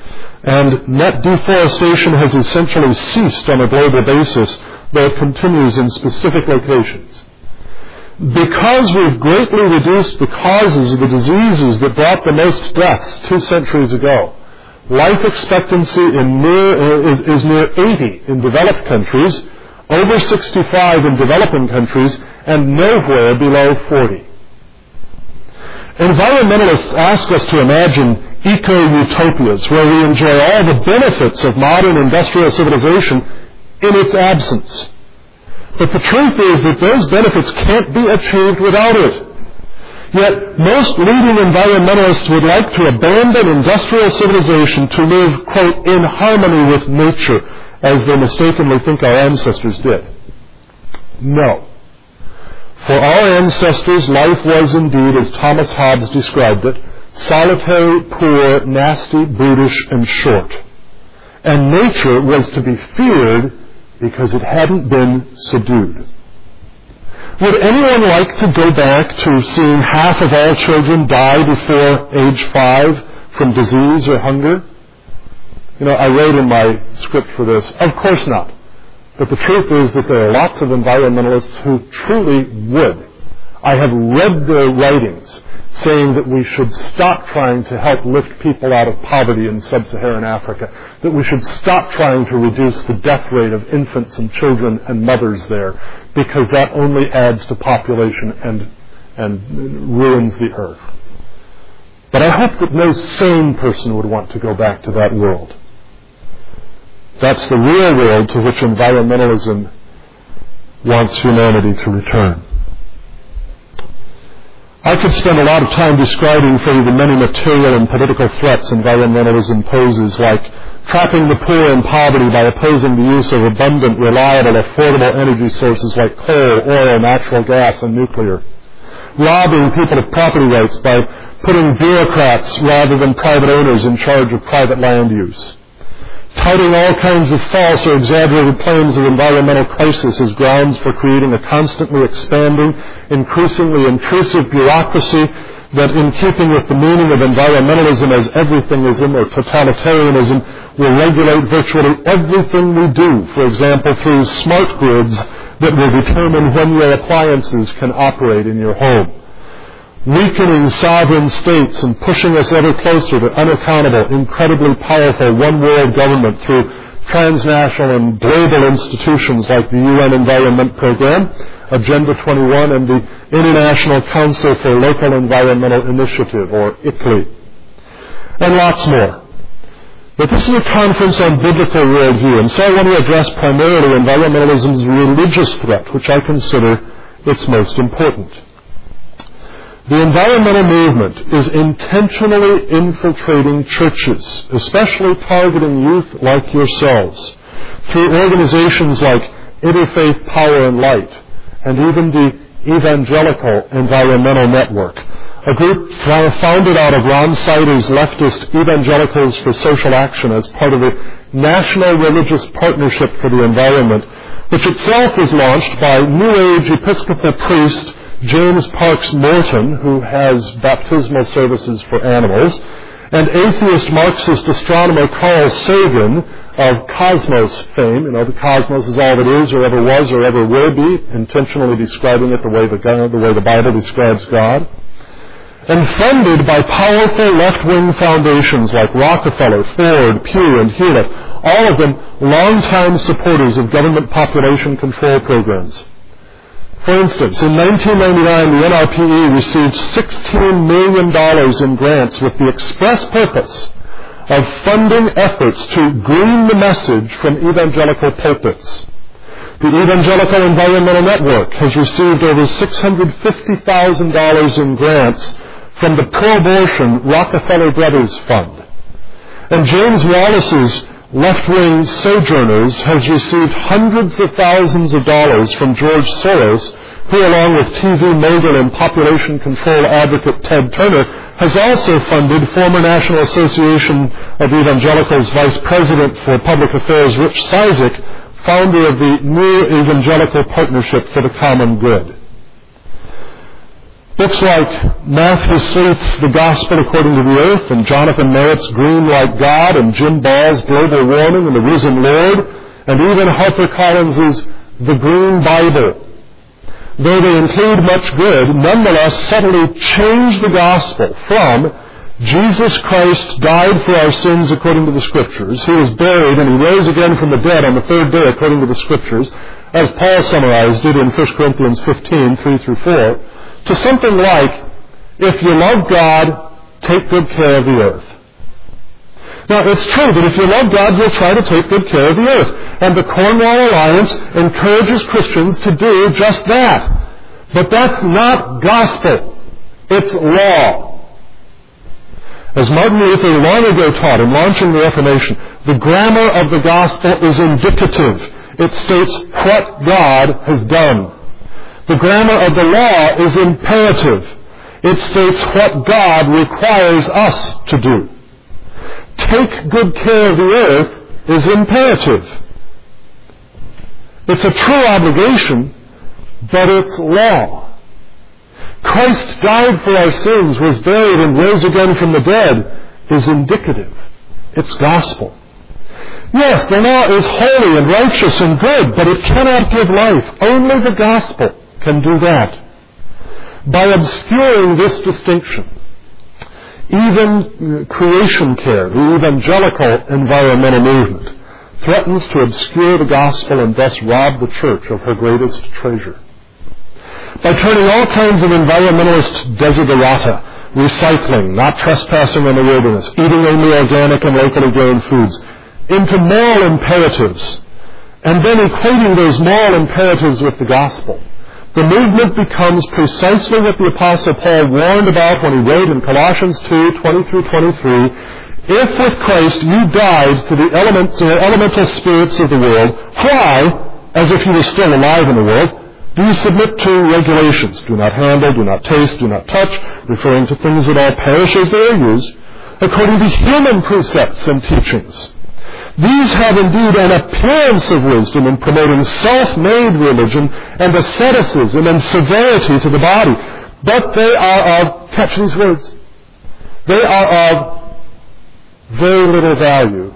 [SPEAKER 1] and net deforestation has essentially ceased on a global basis, though it continues in specific locations. Because we've greatly reduced the causes of the diseases that brought the most deaths 2 centuries ago, life expectancy is near 80 in developed countries, over 65 in developing countries, and nowhere below 40. Environmentalists ask us to imagine eco-utopias where we enjoy all the benefits of modern industrial civilization in its absence. But the truth is that those benefits can't be achieved without it. Yet most leading environmentalists would like to abandon industrial civilization to live, quote, in harmony with nature, as they mistakenly think our ancestors did. No. For our ancestors, life was indeed, as Thomas Hobbes described it, solitary, poor, nasty, brutish, and short. And nature was to be feared because it hadn't been subdued. Would anyone like to go back to seeing half of all children die before age 5 from disease or hunger? I wrote in my script for this, of course not. But the truth is that there are lots of environmentalists who truly would. I have read their writings saying that we should stop trying to help lift people out of poverty in sub-Saharan Africa, that we should stop trying to reduce the death rate of infants and children and mothers there, because that only adds to population and ruins the earth. But I hope that no sane person would want to go back to that world. That's the real world to which environmentalism wants humanity to return. I could spend a lot of time describing for you the many material and political threats environmentalism poses, like trapping the poor in poverty by opposing the use of abundant, reliable, affordable energy sources like coal, oil, natural gas, and nuclear, robbing people of property rights by putting bureaucrats rather than private owners in charge of private land use, touting all kinds of false or exaggerated claims of environmental crisis as grounds for creating a constantly expanding, increasingly intrusive bureaucracy that, in keeping with the meaning of environmentalism as everythingism or totalitarianism, will regulate virtually everything we do, for example, through smart grids that will determine when your appliances can operate in your home, weakening sovereign states and pushing us ever closer to unaccountable, incredibly powerful one-world government through transnational and global institutions like the UN Environment Program, Agenda 21, and the International Council for Local Environmental Initiative, or ICLEI, and lots more. But this is a conference on biblical worldview, and so I want to address primarily environmentalism's religious threat, which I consider its most important. The environmental movement is intentionally infiltrating churches, especially targeting youth like yourselves, through organizations like Interfaith Power and Light, and even the Evangelical Environmental Network, a group founded out of Ron Sider's leftist Evangelicals for Social Action as part of the National Religious Partnership for the Environment, which itself was launched by New Age Episcopal priest James Parks Morton, who has baptismal services for animals, and atheist Marxist astronomer Carl Sagan of Cosmos fame. The cosmos is all that is or ever was or ever will be, intentionally describing it the way the Bible describes God. And funded by powerful left-wing foundations like Rockefeller, Ford, Pew, and Hewlett, all of them longtime supporters of government population control programs. For instance, in 1999, the NRPE received $16 million in grants with the express purpose of funding efforts to green the message from evangelical pulpits. The Evangelical Environmental Network has received over $650,000 in grants from the pro-abortion Rockefeller Brothers Fund. And James Wallace's left-wing Sojourners has received hundreds of thousands of dollars from George Soros, who, along with TV mogul and population control advocate Ted Turner, has also funded former National Association of Evangelicals Vice President for Public Affairs Rich Cizik, founder of the New Evangelical Partnership for the Common Good. Books like Matthew Sleeth's The Gospel According to the Earth, and Jonathan Merritt's Green Like God, and Jim Ball's Global Warming and the Risen Lord, and even HarperCollins's The Green Bible, though they include much good, nonetheless subtly change the gospel from Jesus Christ died for our sins according to the Scriptures, He was buried, and He rose again from the dead on the third day according to the Scriptures, as Paul summarized it in 1 Corinthians 15, 3-4, to something like, if you love God, take good care of the earth. Now, it's true that if you love God, you'll try to take good care of the earth. And the Cornwall Alliance encourages Christians to do just that. But that's not gospel. It's law. As Martin Luther long ago taught in launching the Reformation, the grammar of the gospel is indicative. It states what God has done. The grammar of the law is imperative. It states what God requires us to do. Take good care of the earth is imperative. It's a true obligation, but it's law. Christ died for our sins, was buried, and rose again from the dead is indicative. It's gospel. Yes, the law is holy and righteous and good, but it cannot give life. Only the gospel can do that. By obscuring this distinction, even creation care, the evangelical environmental movement, threatens to obscure the gospel and thus rob the church of her greatest treasure. By turning all kinds of environmentalist desiderata, recycling, not trespassing in the wilderness, eating only organic and locally grown foods, into moral imperatives, and then equating those moral imperatives with the gospel, the movement becomes precisely what the Apostle Paul warned about when he wrote in Colossians 2:20-23, if with Christ you died to the elemental spirits of the world, why, as if you were still alive in the world, do you submit to regulations? Do not handle, do not taste, do not touch, referring to things that all perish as they are used, according to human precepts and teachings. These have indeed an appearance of wisdom in promoting self-made religion and asceticism and severity to the body, but they are of, catch these words, they are of very little value.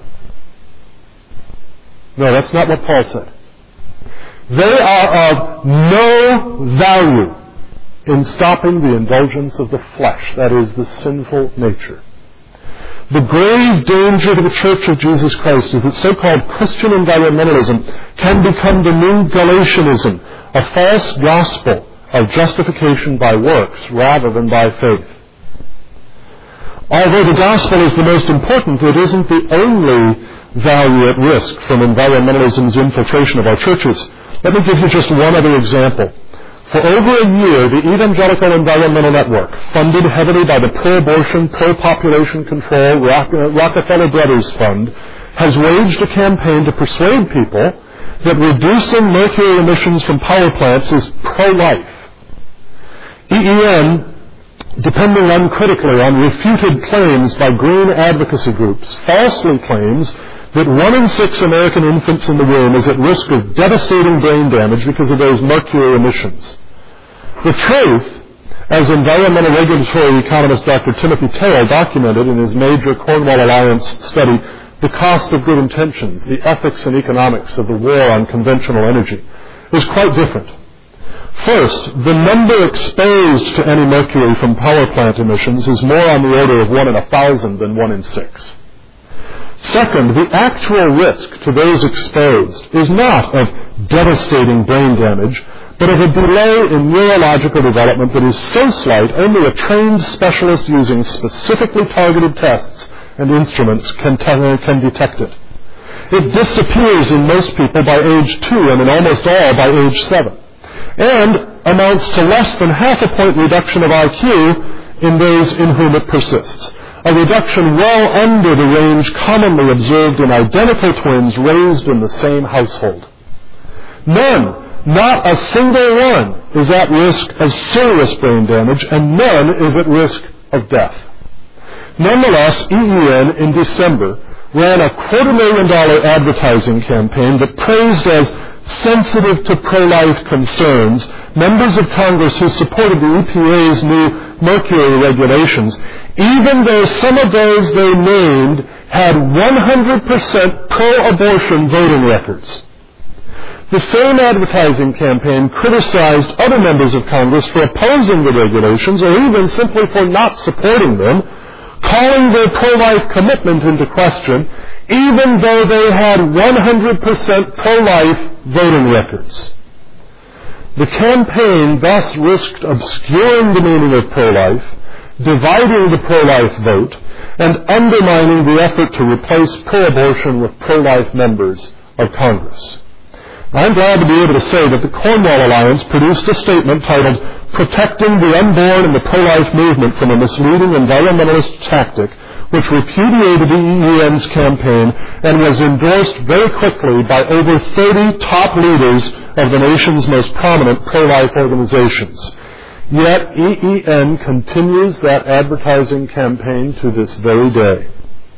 [SPEAKER 1] No, that's not what Paul said. They are of no value in stopping the indulgence of the flesh, that is, the sinful nature. The grave danger to the Church of Jesus Christ is that so-called Christian environmentalism can become the new Galatianism, a false gospel of justification by works rather than by faith. Although the gospel is the most important, it isn't the only value at risk from environmentalism's infiltration of our churches. Let me give you just one other example. For over a year, the Evangelical Environmental Network, funded heavily by the pro-abortion, pro-population control Rockefeller Brothers Fund, has waged a campaign to persuade people that reducing mercury emissions from power plants is pro-life. EEN, depending uncritically on refuted claims by green advocacy groups, falsely claims that 1 in 6 American infants in the womb is at risk of devastating brain damage because of those mercury emissions. The truth, as environmental regulatory economist Dr. Timothy Terrell documented in his major Cornwall Alliance study, The Cost of Good Intentions, the Ethics and Economics of the War on Conventional Energy, is quite different. First, the number exposed to any mercury from power plant emissions is more on the order of 1 in 1,000 than 1 in 6. Second, the actual risk to those exposed is not of devastating brain damage, but of a delay in neurological development that is so slight only a trained specialist using specifically targeted tests and instruments can detect it. It disappears in most people by age 2 and in almost all by age 7, and amounts to less than half a point reduction of IQ in those in whom it persists. A reduction well under the range commonly observed in identical twins raised in the same household. None, not a single one, is at risk of serious brain damage, and none is at risk of death. Nonetheless, EEN in December ran a $250,000 advertising campaign that praised as sensitive to pro-life concerns, members of Congress who supported the EPA's new mercury regulations, even though some of those they named had 100% pro-abortion voting records. The same advertising campaign criticized other members of Congress for opposing the regulations or even simply for not supporting them, calling their pro-life commitment into question, even though they had 100% pro-life voting records. The campaign thus risked obscuring the meaning of pro-life, dividing the pro-life vote, and undermining the effort to replace pro-abortion with pro-life members of Congress. I'm glad to be able to say that the Cornwall Alliance produced a statement titled Protecting the Unborn and the Pro-Life Movement from a Misleading Environmentalist Tactic, which repudiated the EEN's campaign and was endorsed very quickly by over 30 top leaders of the nation's most prominent pro-life organizations. Yet EEN continues that advertising campaign to this very day.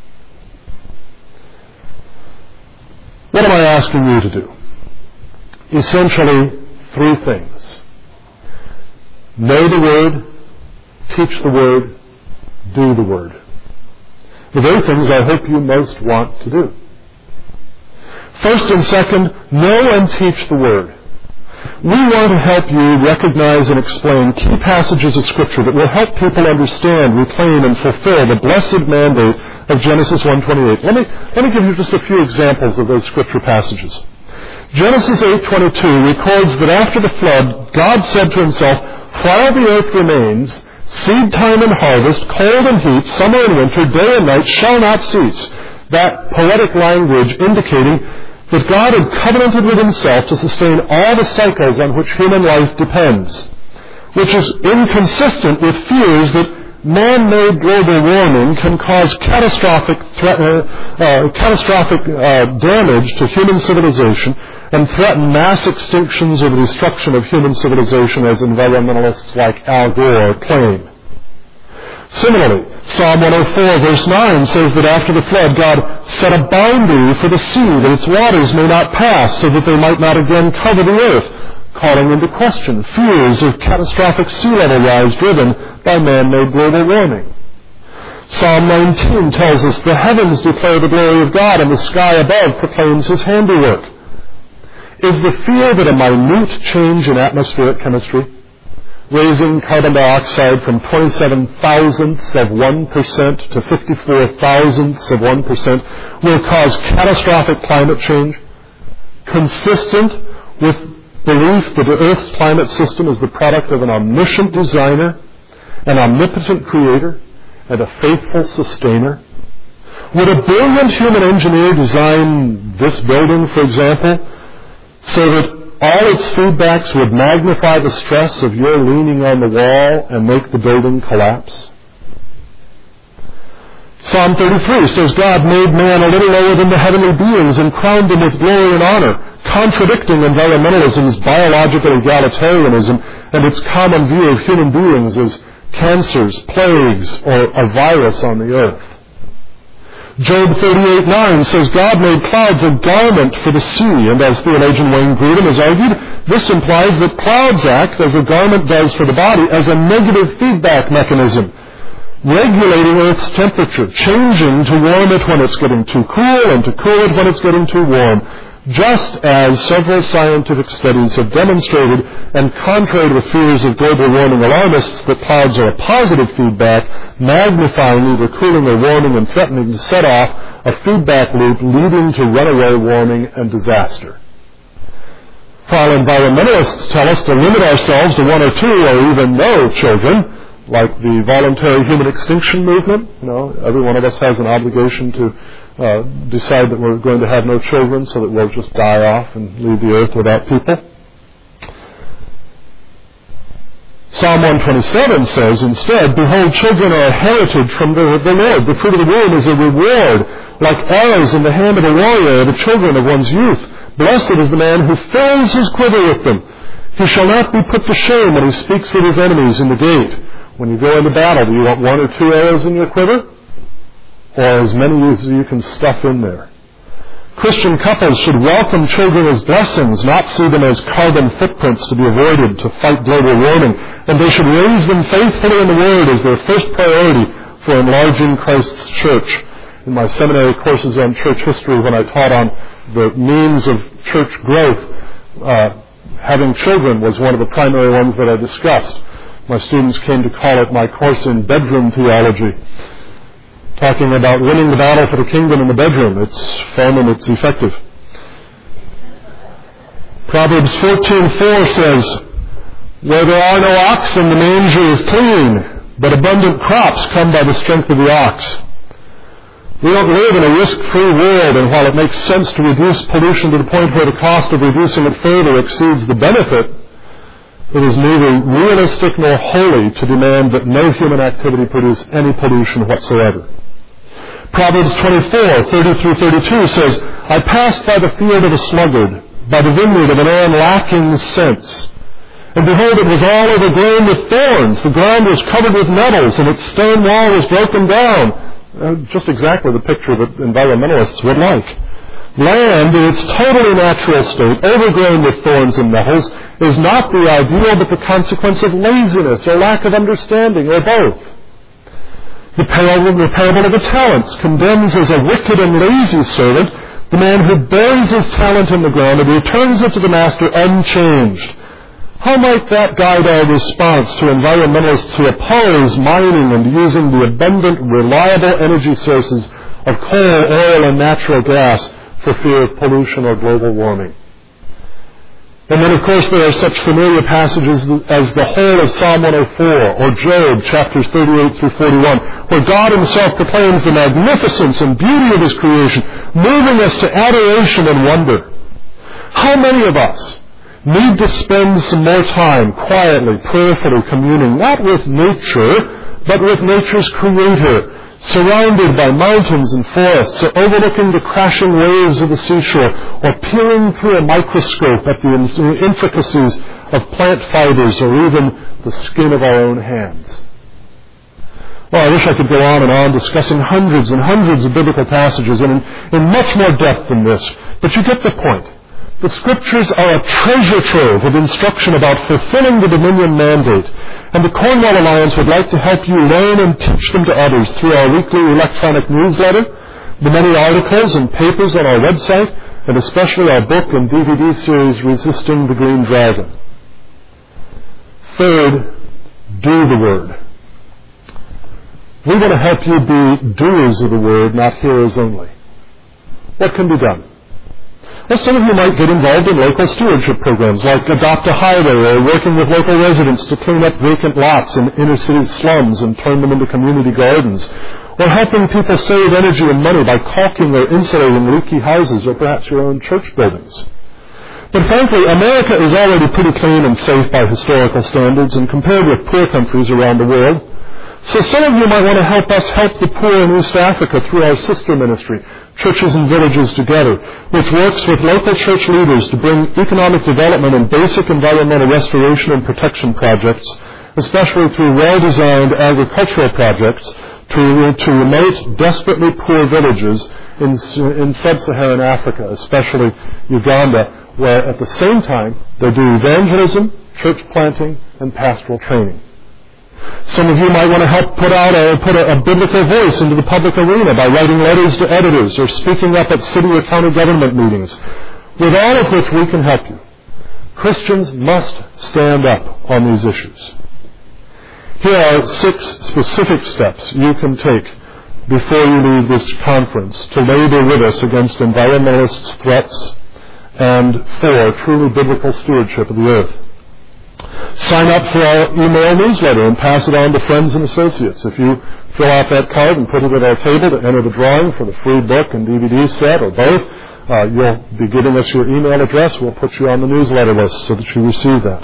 [SPEAKER 1] What am I asking you to do? Essentially, three things. Know the Word, teach the Word, do the Word. The very things I hope you most want to do. First and second, know and teach the Word. We want to help you recognize and explain key passages of Scripture that will help people understand, reclaim, and fulfill the blessed mandate of Genesis 1:28. Let me give you just a few examples of those Scripture passages. Genesis 8:22 records that after the flood, God said to himself, "While the earth remains, seed time and harvest, cold and heat, summer and winter, day and night shall not cease." That poetic language indicating that God had covenanted with himself to sustain all the cycles on which human life depends, which is inconsistent with fears that man-made global warming can cause catastrophic damage to human civilization and threaten mass extinctions or the destruction of human civilization, as environmentalists like Al Gore claim. Similarly, Psalm 104 verse 9 says that after the flood, God set a boundary for the sea that its waters may not pass, so that they might not again cover the earth, calling into question fears of catastrophic sea level rise driven by man-made global warming. Psalm 19 tells us the heavens declare the glory of God and the sky above proclaims his handiwork. Is the fear that a minute change in atmospheric chemistry, raising carbon dioxide from 27 thousandths of 1% to 54 thousandths of 1%, will cause catastrophic climate change, consistent with belief that the Earth's climate system is the product of an omniscient designer, an omnipotent creator, and a faithful sustainer? Would a brilliant human engineer design this building, for example, so that all its feedbacks would magnify the stress of your leaning on the wall and make the building collapse? Psalm 33 says God made man a little lower than the heavenly beings and crowned him with glory and honor, contradicting environmentalism's biological egalitarianism and its common view of human beings as cancers, plagues, or a virus on the earth. Job 38:9 says God made clouds a garment for the sea, and as theologian Wayne Grudem has argued, this implies that clouds act, as a garment does for the body, as a negative feedback mechanism, regulating Earth's temperature, changing to warm it when it's getting too cool and to cool it when it's getting too warm, just as several scientific studies have demonstrated, and contrary to the fears of global warming alarmists, that clouds are a positive feedback, magnifying either cooling or warming and threatening to set off a feedback loop leading to runaway warming and disaster. While environmentalists tell us to limit ourselves to 1 or 2 or even no children, like the voluntary human extinction movement, every one of us has an obligation to decide that we're going to have no children so that we'll just die off and leave the earth without people. Psalm 127 says instead, "Behold, children are a heritage from the Lord. The fruit of the womb is a reward, like arrows in the hand of a warrior, the children of one's youth. Blessed is the man who fills his quiver with them. He shall not be put to shame when he speaks with his enemies in the gate." When you go into battle, do you want 1 or 2 arrows in your quiver? Or as many as you can stuff in there? Christian couples should welcome children as blessings, not see them as carbon footprints to be avoided to fight global warming. And they should raise them faithfully in the Word as their first priority for enlarging Christ's church. In my seminary courses on church history, when I taught on the means of church growth, having children was one of the primary ones that I discussed. My students came to call it my course in bedroom theology, talking about winning the battle for the kingdom in the bedroom. It's fun and it's effective. Proverbs 14:4 says, "Where there are no oxen, the manger is clean, but abundant crops come by the strength of the ox." We don't live in a risk-free world, and while it makes sense to reduce pollution to the point where the cost of reducing it further exceeds the benefit, it is neither realistic nor holy to demand that no human activity produce any pollution whatsoever. Proverbs 24:30-32 says, "I passed by the field of a sluggard, by the vineyard of a man lacking sense. And behold, it was all overgrown with thorns. The ground was covered with nettles, and its stone wall was broken down." Just exactly the picture that environmentalists would like. Land, in its totally natural state, overgrown with thorns and nettles, is not the ideal but the consequence of laziness or lack of understanding, or both. The parable of the talents condemns as a wicked and lazy servant the man who buries his talent in the ground and returns it to the master unchanged. How might that guide our response to environmentalists who oppose mining and using the abundant, reliable energy sources of coal, oil, and natural gas for fear of pollution or global warming? And then, of course, there are such familiar passages as the whole of Psalm 104 or Job, chapters 38-41, where God himself proclaims the magnificence and beauty of his creation, moving us to adoration and wonder. How many of us need to spend some more time quietly, prayerfully communing, not with nature, but with nature's creator, surrounded by mountains and forests, or overlooking the crashing waves of the seashore, or peering through a microscope at the intricacies of plant fibers, or even the skin of our own hands? Well, I wish I could go on and on discussing hundreds and hundreds of biblical passages in much more depth than this, but you get the point. The Scriptures are a treasure trove of instruction about fulfilling the Dominion mandate, and the Cornwall Alliance would like to help you learn and teach them to others through our weekly electronic newsletter, the many articles and papers on our website, and especially our book and DVD series, Resisting the Green Dragon. Third, do the Word. We want to help you be doers of the Word, not hearers only. What can be done? Well, some of you might get involved in local stewardship programs like Adopt a Highway, or working with local residents to clean up vacant lots in inner city slums and turn them into community gardens, or helping people save energy and money by caulking or insulating leaky houses or perhaps your own church buildings. But frankly, America is already pretty clean and safe by historical standards and compared with poor countries around the world. So some of you might want to help us help the poor in East Africa through our sister ministry, Churches and Villages Together, which works with local church leaders to bring economic development and basic environmental restoration and protection projects, especially through well-designed agricultural projects, to remote, desperately poor villages in sub-Saharan Africa, especially Uganda, where at the same time they do evangelism, church planting, and pastoral training. Some of you might want to help put a biblical voice into the public arena by writing letters to editors or speaking up at city or county government meetings, with all of which we can help you. Christians must stand up on these issues. Here are 6 specific steps you can take before you leave this conference to labor with us against environmentalists' threats and for truly biblical stewardship of the earth. Sign up for our email newsletter and pass it on to friends and associates. If you fill out that card and put it at our table to enter the drawing for the free book and DVD set or both, you'll be giving us your email address. We'll put you on the newsletter list so that you receive that.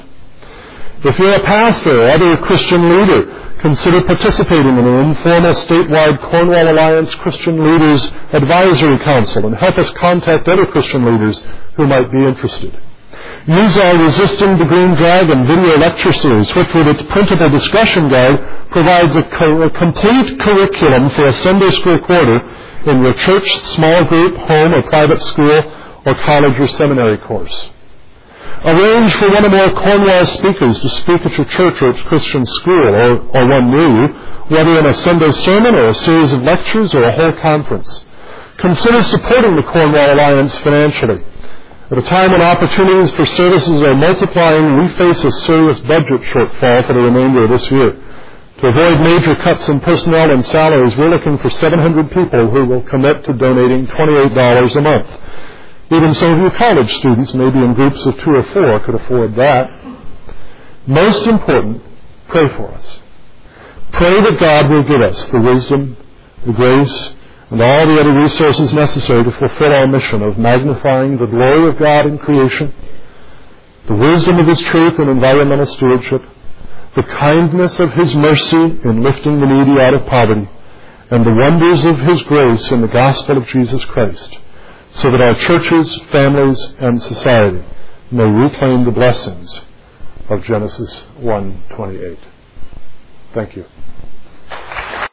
[SPEAKER 1] If you're a pastor or other Christian leader, consider participating in an informal statewide Cornwall Alliance Christian Leaders Advisory Council and help us contact other Christian leaders who might be interested. Use our Resisting the Green Dragon video lecture series, which with its printable discussion guide provides a complete curriculum for a Sunday school quarter in your church, small group, home, or private school, or college or seminary course. Arrange for one or more Cornwall speakers to speak at your church or at Christian school, or one near you, whether in a Sunday sermon or a series of lectures or a whole conference. Consider supporting the Cornwall Alliance financially. At a time when opportunities for services are multiplying, we face a serious budget shortfall for the remainder of this year. To avoid major cuts in personnel and salaries, we're looking for 700 people who will commit to donating $28 a month. Even some of you college students, maybe in groups of 2 or 4, could afford that. Most important, pray for us. Pray that God will give us the wisdom, the grace, and all the other resources necessary to fulfill our mission of magnifying the glory of God in creation, the wisdom of His truth in environmental stewardship, the kindness of His mercy in lifting the needy out of poverty, and the wonders of His grace in the gospel of Jesus Christ, so that our churches, families, and society may reclaim the blessings of Genesis 1:28. Thank you.